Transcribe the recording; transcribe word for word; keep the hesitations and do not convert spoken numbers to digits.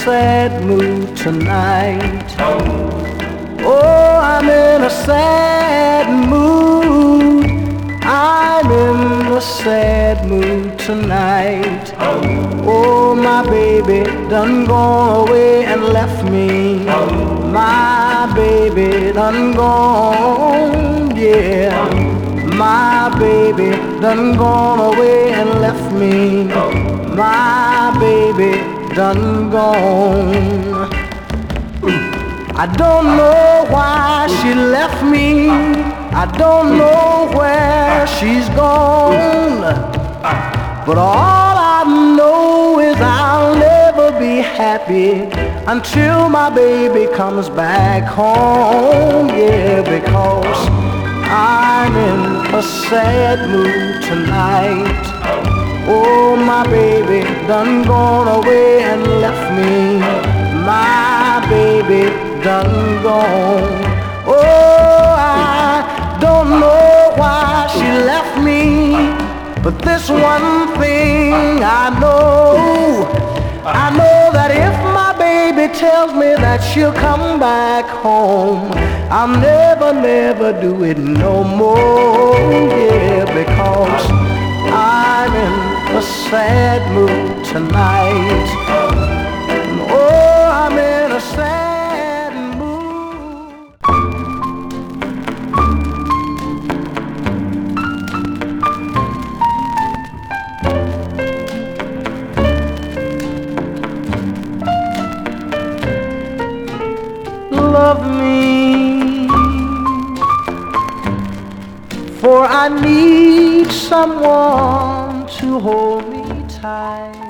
sad mood tonight. Oh, I'm in a sad mood. I'm in a sad mood tonight. Oh, my baby done gone away and left me. My baby done gone, yeah. My baby done gone away and left me. My baby done gone. I don't know why she left me. I don't know where she's gone. But all I know is I'll never be happy until my baby comes back home. Yeah, because I'm in a sad mood tonight. Oh, my baby done gone away and left me. My baby done gone. Oh, I don't know why she left me, but this one thing I know. I know that if my baby tells me that she'll come back home, I'll never, never do it no more. Yeah, because I'm in a sad mood tonight. Oh, I'm in a sad mood. Love me, for I need someone to hold me tight.